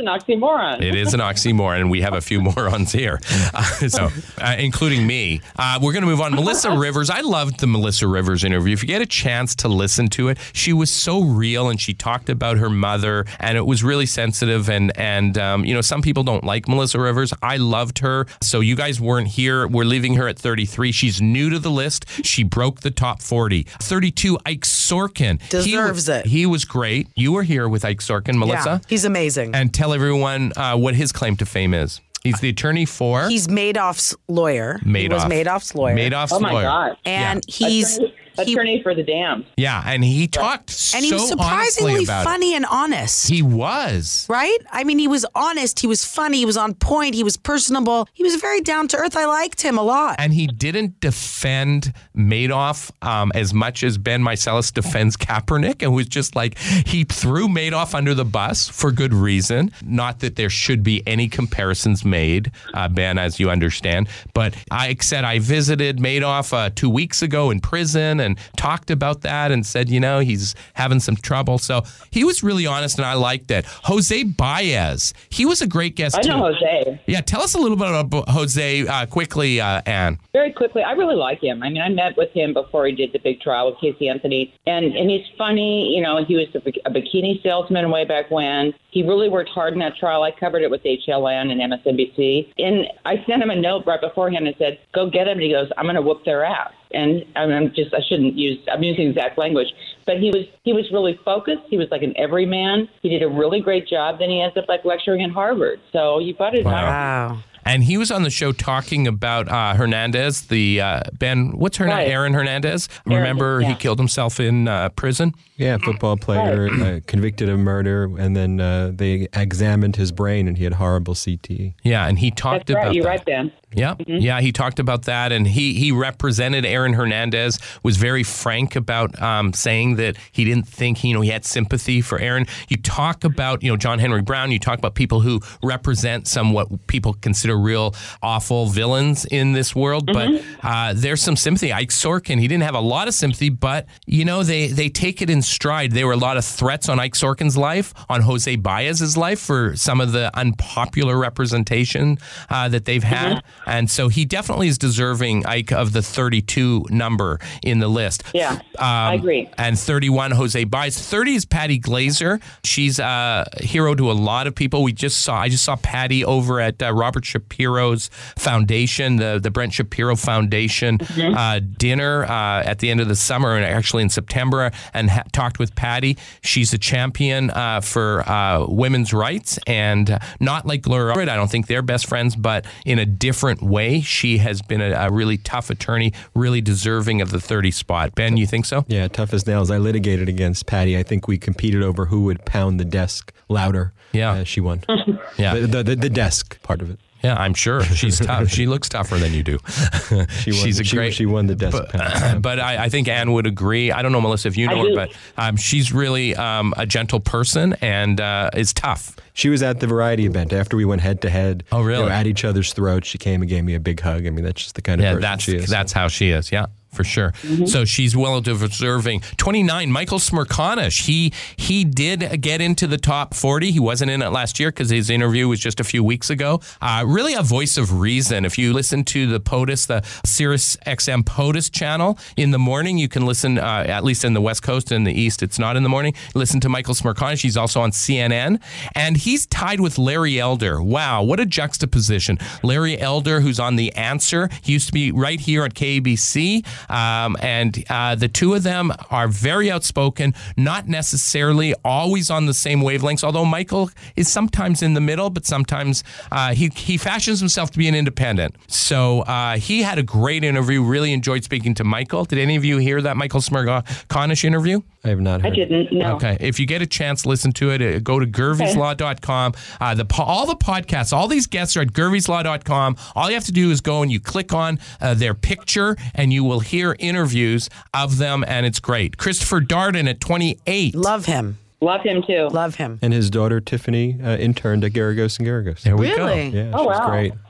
oxymoron. It is an oxymoron, and we have a few morons here, uh, so uh, including me. Uh, we're going to move on. Melissa Rivers. I loved the Melissa Rivers interview. If you get a chance to listen to it, she was so real, and she talked about her mother, and it was really sensitive. And and um, you know, some people don't like Melissa Rivers. I loved her. So you guys weren't here. We're leaving her at thirty-three. She's new to the list. She broke the top forty. thirty-two. Ike Sorkin deserves he, it. He was great. You were here with Ike Sorkin, Melissa. Yeah, he's amazing. And tell everyone uh, what his claim to fame is. He's the attorney for... He's Madoff's lawyer. Madoff. He was Madoff's lawyer. Madoff's oh my lawyer. God. And Yeah. he's... Attorney, attorney for the damned. Yeah, and he talked And so he was surprisingly honestly about funny it. and honest. He was. Right? I mean, he was honest. He was funny. He was on point. He was personable. He was very down to earth. I liked him a lot. And he didn't defend Madoff um, as much as Ben Meiselas defends Kaepernick. And was just like, he threw Madoff under the bus for good reason. Not that there should be any comparisons made, uh, Ben, as you understand. But I said I visited Madoff uh, two weeks ago in prison and talked about that and said, you know, he's having some trouble. So he was really honest, and I liked it. Jose Baez, he was a great guest I too. know Jose. Yeah, tell us a little bit about Jose uh, quickly, uh, Anne. Very quickly, I really like him. I mean, I met with him before he did the big trial with Casey Anthony, and and he's funny. You know, he was a, a bikini salesman way back when. He really worked hard in that trial. I covered it with H L N and M S N B C, and I sent him a note right beforehand and said, "Go get him." And he goes, "I'm going to whoop their ass." And I'm just, I shouldn't use, I'm using exact language, but he was, he was really focused. He was like an everyman. He did a really great job. Then he ends up like lecturing at Harvard. So you got it. Wow. And he was on the show talking about uh, Hernandez, the uh, Ben, what's her Right. name? Aaron Hernandez. Aaron, Remember yeah. he killed himself in uh, prison? Yeah, football player, uh, convicted of murder, and then uh, they examined his brain, and he had horrible C T E. Yeah, and he talked That's right. about You're that. right, Ben. Yeah, Mhm. yeah, he talked about that, and he he represented Aaron Hernandez, was very frank about um, saying that he didn't think, you know, he had sympathy for Aaron. You talk about, you know, John Henry Brown, you talk about people who represent some what people consider real awful villains in this world, but uh, there's some sympathy. Ike Sorkin, he didn't have a lot of sympathy, but, you know, they, they take it in stride. There were a lot of threats on Ike Sorkin's life, on Jose Baez's life for some of the unpopular representation uh, that they've had. Mhm. And so he definitely is deserving, Ike, of the thirty-two number in the list. Yeah, Um, I agree. And thirty-one, Jose Baez. thirty is Patty Glazer. She's a hero to a lot of people. We just saw, I just saw Patty over at uh, Robert Shapiro's foundation, the, the Brent Shapiro Foundation Mhm. uh, dinner uh, at the end of the summer, and actually in September, and ha- talked with Patty. She's a champion uh, for uh, women's rights, and uh, not like Gloria Allred. I don't think they're best friends, but in a different way. She has been a, a really tough attorney, really deserving of the thirty spot. Ben, you think so? Yeah, tough as nails. I litigated against Patty. I think we competed over who would pound the desk louder. Yeah. Uh, she won. Yeah. The, the, the, the desk part of it. Yeah, I'm sure. She's tough. She looks tougher than you do. She won, She's a she, great. She won the desk. But, but I, I think Anne would agree. I don't know, Melissa, if you I know her, do. but um, she's really um, a gentle person and uh, is tough. She was at the variety event after we went head to head. Oh, really? You know, at each other's throats. She came and gave me a big hug. I mean, that's just the kind of Yeah, person that's she is. that's how she is. Yeah. For sure. Mm-hmm. So she's well deserving. twenty-nine, Michael Smerconish. He he did get into the top forty. He wasn't in it last year because his interview was just a few weeks ago. Uh, really a voice of reason. If you listen to the POTUS, the Sirius X M POTUS channel in the morning, you can listen, uh, at least in the West Coast and the East, it's not in the morning. Listen to Michael Smerconish. He's also on C N N. And he's tied with Larry Elder. Wow, what a juxtaposition. Larry Elder, who's on The Answer, he used to be right here at K A B C. Um, and uh, the two of them are very outspoken, not necessarily always on the same wavelengths, although Michael is sometimes in the middle, but sometimes uh, he, he fashions himself to be an independent. So uh, he had a great interview, really enjoyed speaking to Michael. Did any of you hear that Michael Smerconish interview? I have not I heard. didn't, no. Okay. If you get a chance, listen to it. Uh, Go to gervys law dot com. Uh, the po- all the podcasts, all these guests are at gervys law dot com. All you have to do is go and you click on uh, their picture, and you will hear interviews of them, and it's great. Christopher Darden at twenty-eight. Love him. Love him too. Love him. And his daughter Tiffany uh, interned at Garagos and Garagos. There we Really? go. Yeah, Oh, she's wow. great.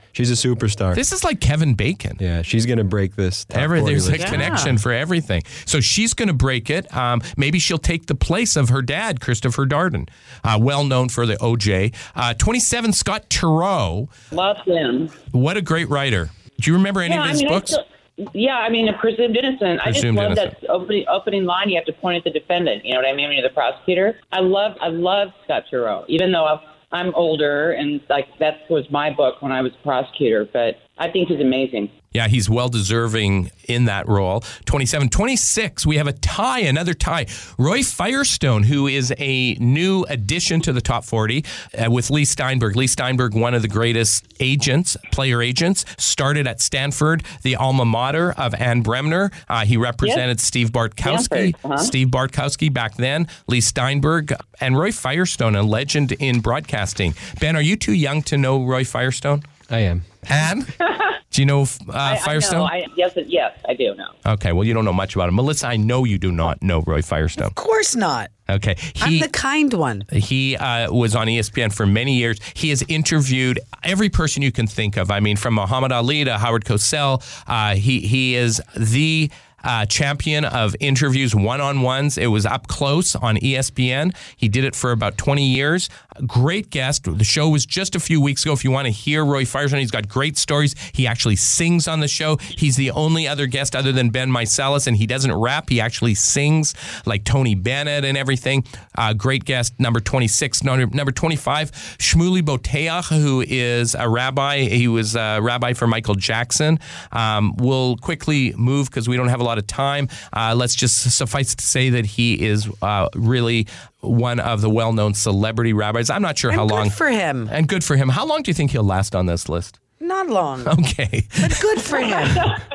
She's a superstar. This is like Kevin Bacon. Yeah, she's going to break this. top Every, forty there's a list. connection for everything. So she's going to break it. Um, maybe she'll take the place of her dad, Christopher Darden, uh, well known for the O J. Uh, twenty-seven, Scott Turow. Love him. What a great writer. Do you remember any Yeah, of I his mean, I books? still- Yeah, I mean, presumed innocent. I just Presumed love innocent. that opening opening line. You have to point at the defendant. You know what I mean? When you're the prosecutor. I love I love Scott Turow, even though I'm older and like that was my book when I was a prosecutor. But I think he's amazing. Yeah, he's well deserving in that role. twenty-seven. twenty-six, we have a tie, another tie. Roy Firestone, who is a new addition to the top forty uh, with Lee Steinberg. Lee Steinberg, one of the greatest agents, player agents, started at Stanford, the alma mater of Anne Bremner. Uh, he represented Yes. Steve Bartkowski. Stanford, uh-huh. Steve Bartkowski back then, Lee Steinberg, and Roy Firestone, a legend in broadcasting. Ben, are you too young to know Roy Firestone? I am. Anne? Do you know uh, I, Firestone? I know. I, yes, yes, I do know. Okay, well, you don't know much about him. Melissa, I know you do not know Roy Firestone. Of course not. Okay. I'm He, the kind one. he uh, was on E S P N for many years. He has interviewed every person you can think of. I mean, from Muhammad Ali to Howard Cosell. Uh, he, he is the... Uh, champion of interviews, one-on-ones. It was up close on E S P N. He did it for about twenty years. Great guest. The show was just a few weeks ago. If you want to hear Roy Firestone, he's got great stories. He actually sings on the show. He's the only other guest other than Ben Meiselas, and he doesn't rap. He actually sings like Tony Bennett and everything. Uh, great guest, number twenty-six. Number, number twenty-five, Shmuley Boteach, who is a rabbi. He was a rabbi for Michael Jackson. Um, we'll quickly move because we don't have a lot of time. Uh, let's just suffice to say that he is uh, really one of the well-known celebrity rabbis. I'm not sure And how good long. for him. And good for him. How long do you think he'll last on this list? Not long. Okay. But good for him.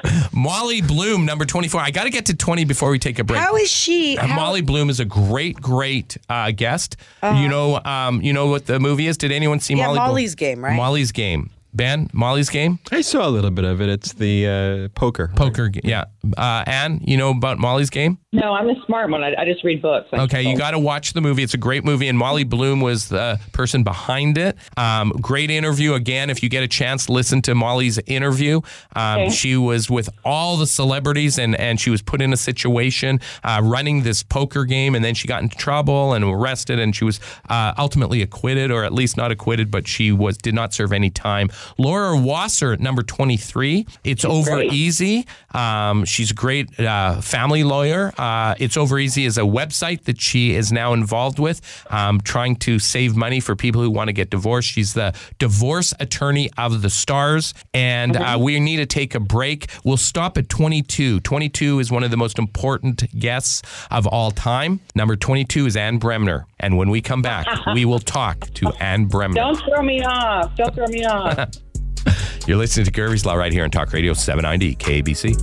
Molly Bloom, number twenty-four. I got to get to twenty before we take a break. How is she? Uh, How- Molly Bloom is a great, great uh, guest. Uh-huh. You know, um, you know what the movie is? Did anyone see Yeah, Molly Bloom? Molly's Game, right? Molly's Game. Ben, Molly's Game? I saw a little bit of it. It's the uh, poker. Poker, g- yeah. Uh, Anne, you know about Molly's Game? No, I'm a smart one. I, I just read books. I'm Okay, you told. got to watch the movie. It's a great movie, and Molly Bloom was the person behind it. Um, great interview. Again, if you get a chance, listen to Molly's interview. Um, Okay. She was with all the celebrities, and, and she was put in a situation uh, running this poker game, and then she got into trouble and arrested, and she was uh, ultimately acquitted, or at least not acquitted, but she was did not serve any time. Laura Wasser at number twenty-three. It's Over great. Easy. Um, she's a great uh, family lawyer. Uh, It's Over Easy is a website that she is now involved with, um, trying to save money for people who want to get divorced. She's the divorce attorney of the stars. And uh, we need to take a break. We'll stop at twenty-two. twenty-two is one of the most important guests of all time. Number twenty-two is Anne Bremner. And when we come back, we will talk to Anne Bremner. Don't throw me off. Don't throw me off. You're listening to Gervie's Law right here on Talk Radio seven ninety K A B C.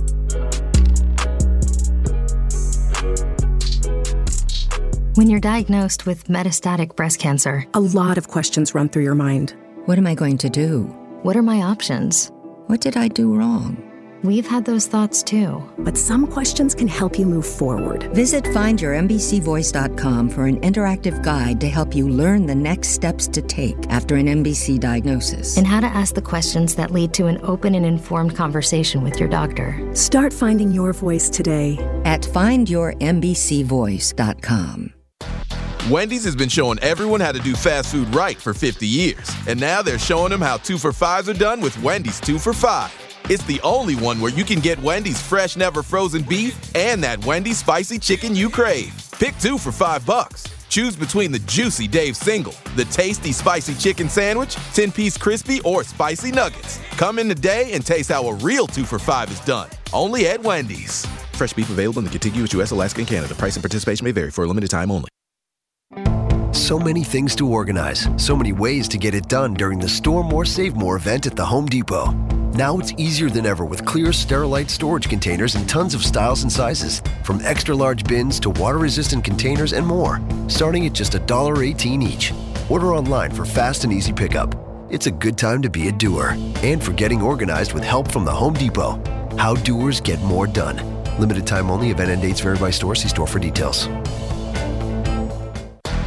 When you're diagnosed with metastatic breast cancer, A lot of questions run through your mind. What am I going to do? what are my options? What did I do wrong? We've had those thoughts too. But some questions can help you move forward. Visit find your n b c voice dot com for an interactive guide to help you learn the next steps to take after an M B C diagnosis. And how to ask the questions that lead to an open and informed conversation with your doctor. Start finding your voice today at find your n b c voice dot com. Wendy's has been showing everyone how to do fast food right for fifty years. And now they're showing them how two for fives are done with Wendy's two for five. It's the only one where you can get Wendy's fresh, never frozen beef and that Wendy's spicy chicken you crave. Pick two for five bucks. Choose between the juicy Dave Single, the tasty spicy chicken sandwich, ten-piece crispy, or spicy nuggets. Come in today and taste how a real two for five is done. Only at Wendy's. Fresh beef available in the contiguous U S, Alaska, and Canada. Price and participation may vary for a limited time only. So many things to organize, so many ways to get it done during the Store More Save More event at the Home Depot. Now it's easier than ever with clear Sterilite storage containers in tons of styles and sizes, from extra large bins to water-resistant containers and more, starting at just one dollar and eighteen cents each. Order online for fast and easy pickup. It's a good time to be a doer, and for getting organized with help from the Home Depot. How doers get more done. Limited time only. Event end dates vary by store. See store for details.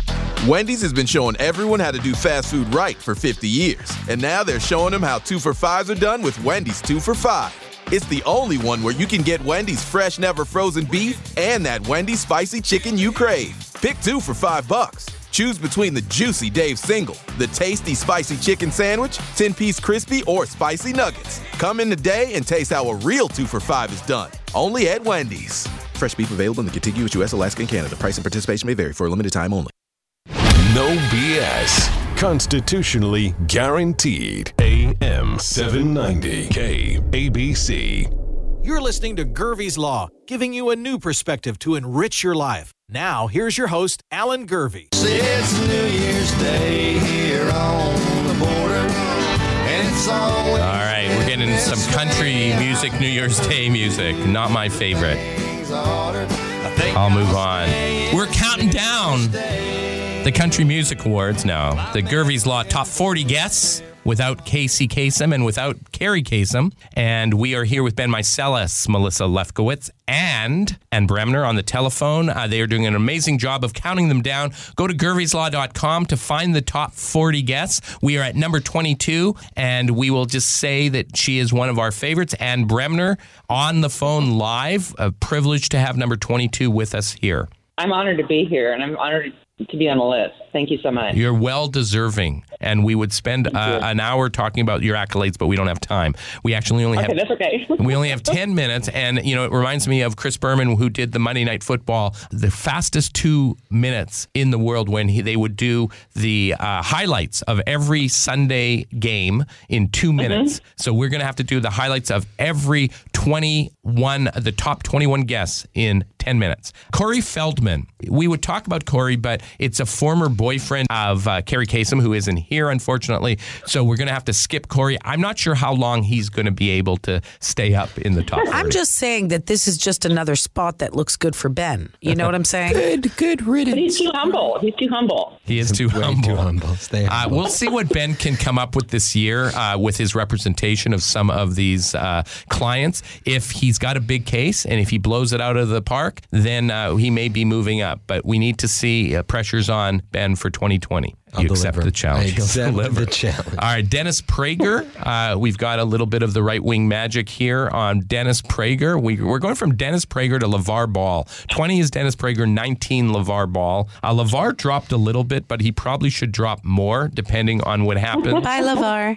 Wendy's has been showing everyone how to do fast food right for fifty years. And now they're showing them how two for fives are done with Wendy's two for five. It's the only one where you can get Wendy's fresh, never frozen beef and that Wendy's spicy chicken you crave. Pick two for five bucks. Choose between the juicy Dave Single, the tasty spicy chicken sandwich, ten-piece crispy, or spicy nuggets. Come in today and taste how a real two for five is done. Only at Wendy's. Fresh beef available in the contiguous U S, Alaska, and Canada. Price and participation may vary for a limited time only. No B S. Constitutionally guaranteed. A M seven ninety K A B C. You're listening to Gervie's Law, giving you a new perspective to enrich your life. Now, here's your host, Alan Gervie. It's New Year's Day here on the border, and it's always... All right, we're getting into some country music, New Year's Day music. Not my favorite. I'll move on. We're counting down the Country Music Awards now. The Gervie's Law Top forty guests without Casey Kasem and without Carrie Kasem. And we are here with Ben Meiselas, Melissa Lefkowitz, and Ann Bremner on the telephone. Uh, they are doing an amazing job of counting them down. Go to gervies law dot com to find the top forty guests. We are at number twenty-two, and we will just say that she is one of our favorites. Ann Bremner on the phone live. A privilege to have number twenty-two with us here. I'm honored to be here, and I'm honored to be on the list. Thank you so much. You're well deserving, and we would spend uh, an hour talking about your accolades, but we don't have time. We actually only okay, have that's okay. we only have ten minutes, and you know it reminds me of Chris Berman, who did the Monday Night Football, the fastest two minutes in the world when he, they would do the uh, highlights of every Sunday game in two minutes. Mm-hmm. So we're going to have to do the highlights of every twenty-one, the top twenty-one guests in ten minutes. Corey Feldman. We would talk about Corey, but it's a former boyfriend of uh, Carrie Kasem, who isn't here, unfortunately. So we're going to have to skip Corey. I'm not sure how long he's going to be able to stay up in the top forty. I'm just saying that this is just another spot that looks good for Ben. You know what I'm saying? Good, good riddance. But he's too humble. He's too humble. He is too Way humble. too humble. Stay Uh, humble. we'll see what Ben can come up with this year uh, with his representation of some of these uh, clients. If he's got a big case and if he blows it out of the park, then uh, he may be moving up. But we need to see uh, pressures on Ben for twenty twenty. I'll You accept deliver. the challenge. I accept Deliver. the challenge. All right, Dennis Prager. Uh, we've got a little bit of the right-wing magic here on Dennis Prager. We, we're going from Dennis Prager to LeVar Ball. twenty is Dennis Prager, nineteen LeVar Ball. Uh, LeVar dropped a little bit, but he probably should drop more depending on what happens. Bye, LeVar.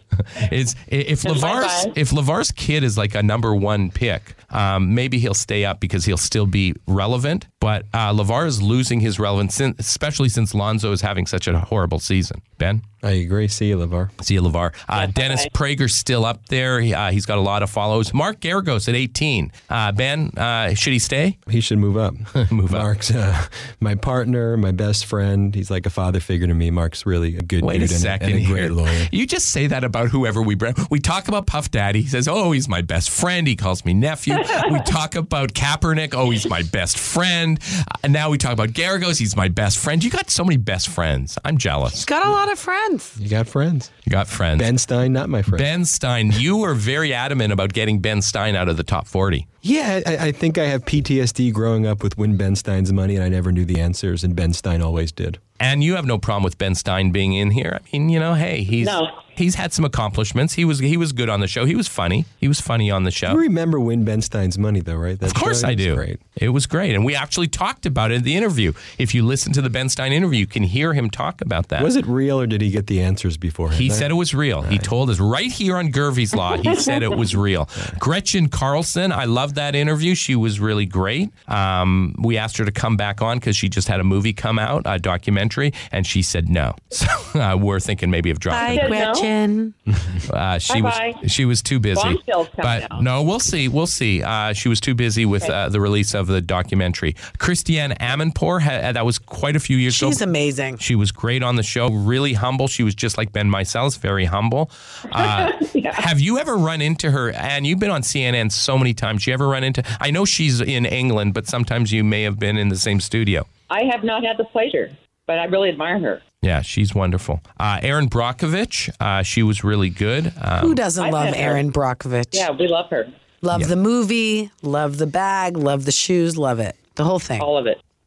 It's if Bye-bye. LeVar's if LeVar's kid is like a number one pick, um, maybe he'll stay up because he'll still be relevant. But uh, LeVar is losing his relevance, sin- especially since Lonzo is having such a horrible season. Ben? I agree. See you, LeVar. See you, LeVar. Uh, Dennis Prager's still up there. He, uh, he's got a lot of followers. Mark Garagos at eighteen. Uh, Ben, uh, should he stay? He should move up. Move up. Mark's uh, my partner, my best friend. He's like a father figure to me. Mark's really a good Wait dude a and, second and a here. great lawyer. You just say that about whoever we bring. We talk about Puff Daddy. He says, oh, he's my best friend. He calls me nephew. We talk about Kaepernick. Oh, he's my best friend. And now we talk about Garagos. He's my best friend. You got so many best friends. I'm jealous. Got a lot of friends. You got friends. You got friends. Ben Stein, not my friend. Ben Stein. You were very adamant about getting Ben Stein out of the top forty. Yeah, I, I think I have P T S D growing up with Win Ben Stein's money, and I never knew the answers, and Ben Stein always did. And you have no problem with Ben Stein being in here. I mean, you know, hey, he's No. he's had some accomplishments. He was he was good on the show. He was funny. He was funny on the show. You remember Win Ben Stein's money, though, right? That Of course show? I It was do. Great. It was great. And we actually talked about it in the interview. If you listen to the Ben Stein interview, you can hear him talk about that. Was it real, or did he get the answers beforehand? He said it was real. He told us right here on Gervie's Law, he said it was real. Gretchen Carlson, I loved that interview. She was really great. Um, we asked her to come back on because she just had a movie come out, a documentary, and she said no. So uh, we're thinking maybe of dropping Bye, her. Gretchen. Uh, she Bye-bye. was she was too busy. Bombshell's coming But out. no, we'll see. We'll see. Uh, she was too busy with Okay. uh, the release of the documentary. Christiane Amanpour, ha- that was quite a few years ago. She's amazing. She was great on the show, really humble. She was just like Ben Meiselas, very humble. Uh, Have you ever run into her? And you've been on C N N so many times. You ever run into? I know she's in England, but sometimes you may have been in the same studio. I have not had the pleasure, but I really admire her. Yeah, she's wonderful. Uh, Erin Brockovich, uh, she was really good. Um, Who doesn't I've love met her. Erin Brockovich? Yeah, we love her. Love Yeah. the movie, love the bag, love the shoes, love it. The whole thing. All of it.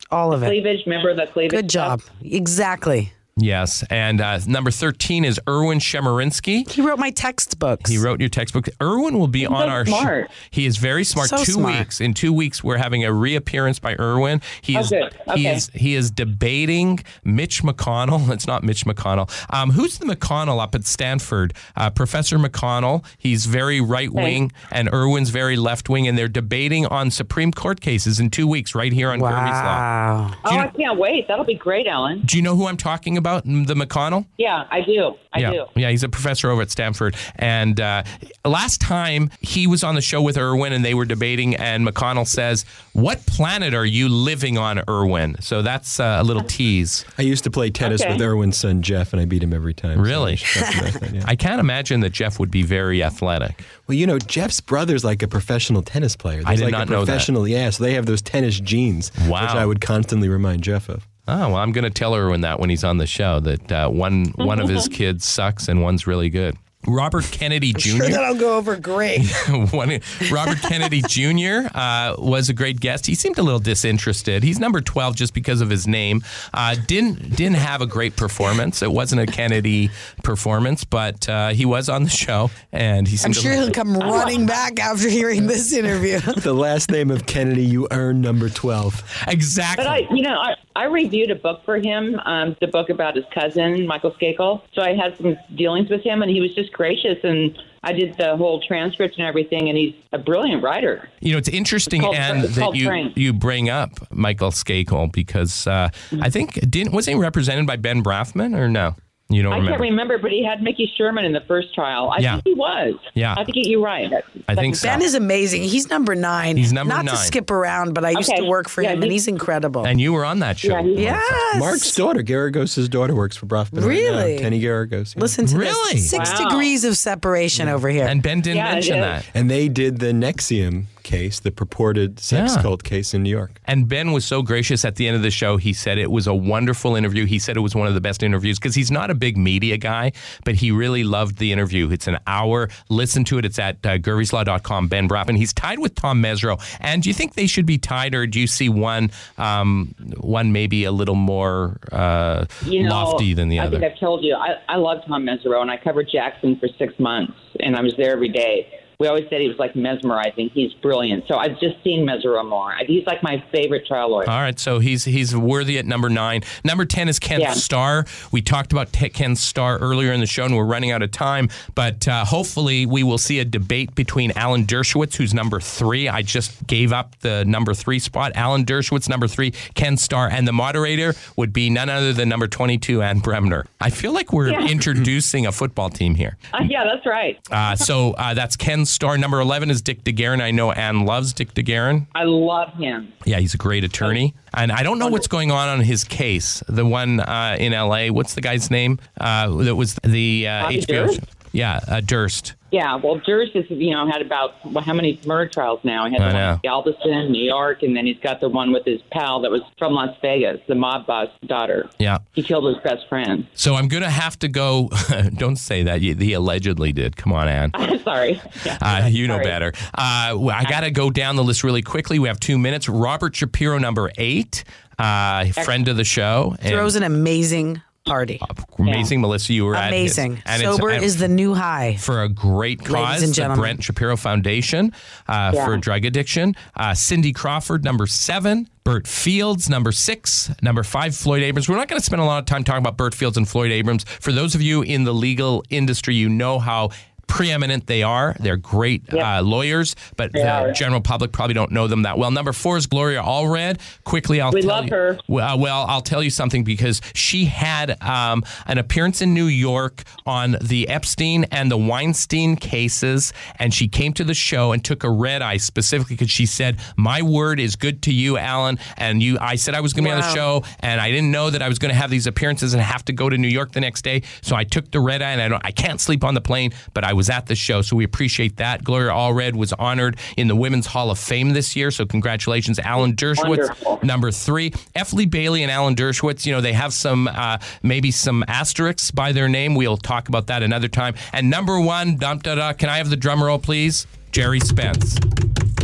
All of it. Cleavage, remember the cleavage? Good job. Exactly. Yes, and uh, number thirteen is Erwin Chemerinsky. He wrote my textbooks. He wrote your textbook. Erwin will be He's on so our smart. show. He is very smart. So two smart. weeks. In two weeks, we're having a reappearance by Erwin. He Oh, is good. he Okay. is he is debating Mitch McConnell. It's not Mitch McConnell. Um, who's the McConnell up at Stanford? Uh, Professor McConnell. He's very right wing, and Erwin's very left wing, and they're debating on Supreme Court cases in two weeks right here on Gervais Law. Oh, I can't wait. That'll be great, Alan. Do you know who I'm talking about? The McConnell? Yeah, I do. I yeah, do. yeah, he's a professor over at Stanford. And uh, last time he was on the show with Erwin and they were debating, and McConnell says, "What planet are you living on, Erwin?" So that's uh, a little tease. I used to play tennis Okay. with Erwin's son, Jeff, and I beat him every time. Really? So I should that, yeah. I can't imagine that Jeff would be very athletic. Well, you know, Jeff's brother's like a professional tennis player. I There's did like not a know that. professional, yeah, so they have those tennis genes, Wow. which I would constantly remind Jeff of. Oh, well, I'm going to tell Erwin that when he's on the show, that uh, one one of his kids sucks and one's really good. Robert Kennedy I'm Junior sure that'll go over great. One, Robert Kennedy Junior Uh, was a great guest. He seemed a little disinterested. He's number twelve just because of his name. Uh, didn't didn't have a great performance. It wasn't a Kennedy performance, but uh, he was on the show, and he I'm seemed sure to he'll come running back after hearing this interview. The last name of Kennedy, you earn number twelve. Exactly. But I, you know, I, I reviewed a book for him, um, the book about his cousin, Michael Skakel. So I had some dealings with him, and he was just gracious. And I did the whole transcript and everything, and he's a brilliant writer. You know, it's interesting, It's called- and it's that called you Train. you bring up Michael Skakel because uh, I think didn't was he represented by Ben Brathman or no? You don't I remember? can't remember, but he had Mickey Sherman in the first trial. I Yeah. think he was. Yeah. I think you're right. I think so. Ben is amazing. He's number nine. He's number Not nine. to skip around, but I used Okay. to work for Yeah, him, and he- he's incredible. And you were on that show. Yes. Mark's daughter, Garagos' daughter, works for Brathman. Really? Right now. Kenny Garagos. yeah. Listen to Really? this. Six Wow. degrees of separation over here. And Ben didn't Yeah, it mention is. that. And they did the Nexium case, the purported sex Yeah. cult case in New York. And Ben was so gracious at the end of the show. He said it was a wonderful interview. He said it was one of the best interviews because he's not a big media guy, but he really loved the interview. It's an hour. Listen to it. It's at uh, gervais law dot com. Ben Brathman. He's tied with Tom Mesereau. And do you think they should be tied, or do you see one um, one maybe a little more uh, You know, lofty than the I other? think I've told you, I, I love Tom Mesereau, and I covered Jackson for six months, and I was there every day. We always said he was like mesmerizing. He's brilliant. So I've just seen Mesereau more. He's like my favorite trial lawyer. All right, so he's he's worthy at number nine. Number ten is Ken Yeah. Starr. We talked about Te- Ken Starr earlier in the show, and we're running out of time. But uh, hopefully, we will see a debate between Alan Dershowitz, who's number three. I just gave up the number three spot. Alan Dershowitz, number three. Ken Starr, and the moderator would be none other than number twenty-two, Ann Bremner. I feel like we're Yeah. introducing a football team here. Uh, yeah, that's right. Uh, so uh, that's Ken Starr. Number eleven is Dick DeGuerin. I know Ann loves Dick DeGuerin. I love him. Yeah, he's a great attorney. And I don't know what's going on on his case. The one uh, in L A, what's the guy's name? Uh, that was the uh, Bobby H B O Durst? show. Yeah, uh, Durst. Yeah, well, Durst has, you know, had about, well, how many murder trials now? He had I the one know. in Galveston, New York, and then he's got the one with his pal that was from Las Vegas, the mob boss daughter. Yeah. He killed his best friend. So I'm going to have to go. Don't say that. You- He allegedly did. Come on, Ann. Sorry. Yeah. Uh, you know Sorry. better. Uh, well, I got to go down the list really quickly. We have two minutes. Robert Shapiro, number eight, uh, friend of the show. And Throws an amazing party. amazing, Melissa. You were Amazing. at his. and it's- Sober and is the new high. for a great Ladies cause, and the gentlemen. Brent Shapiro Foundation uh, Yeah. for drug addiction. Uh, Cindy Crawford, number seven. Burt Fields, number six. Number five, Floyd Abrams. We're not going to spend a lot of time talking about Burt Fields and Floyd Abrams. For those of you in the legal industry, you know how preeminent they are. They're great uh, lawyers, but They the are. general public probably don't know them that well. Number four is Gloria Allred. Quickly, I'll We tell love you. her. Well, uh, well, I'll tell you something because she had um, an appearance in New York on the Epstein and the Weinstein cases, and she came to the show and took a red eye specifically because she said, "My word is good to you, Alan." And you, I said I was going to be on the Wow. show, and I didn't know that I was going to have these appearances and have to go to New York the next day. So I took the red eye, and I don't, I can't sleep on the plane, but I was at the show, so we appreciate that. Gloria Allred was honored in the Women's Hall of Fame this year, so congratulations, Alan Dershowitz. Wonderful. Number three, F. Lee Bailey and Alan Dershowitz. You know, they have some, uh, maybe some asterisks by their name. We'll talk about that another time. And number one, dum da da. Can I have the drum roll, please? Jerry Spence.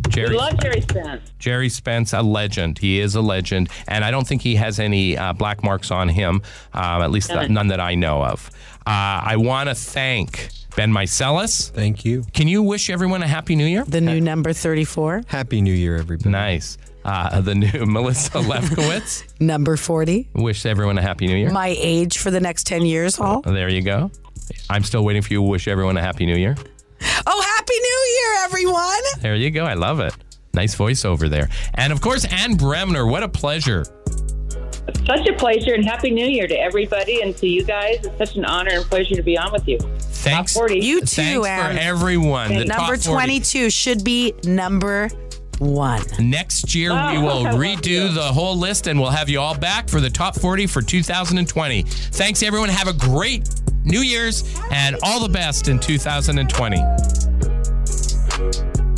Jerry We love Jerry Spence. Jerry Spence, a legend. He is a legend, and I don't think he has any uh, black marks on him, um, at least None. th- none that I know of. Uh, I want to thank Ben Mycelis. Thank you. Can you wish everyone a Happy New Year? The new number thirty-four. Happy New Year, everybody. Nice. Uh, the new Melissa Lefkowitz. Number forty. Wish everyone a Happy New Year. My age for the next ten years, Hall. There you go. I'm still waiting for you to wish everyone a Happy New Year. Oh, Happy New Year, everyone. There you go. I love it. Nice voiceover there. And of course, Ann Bremner. What a pleasure. Such a pleasure, and Happy New Year to everybody and to you guys. It's such an honor and pleasure to be on with you. Thanks. Top forty. You too, Thanks Ann. for everyone. The Number top forty. twenty-two should be number one. Next year, we Oh, will I love redo you. the whole list and we'll have you all back for the top forty for two thousand twenty. Thanks, everyone. Have a great New Year's and all the best in two thousand twenty.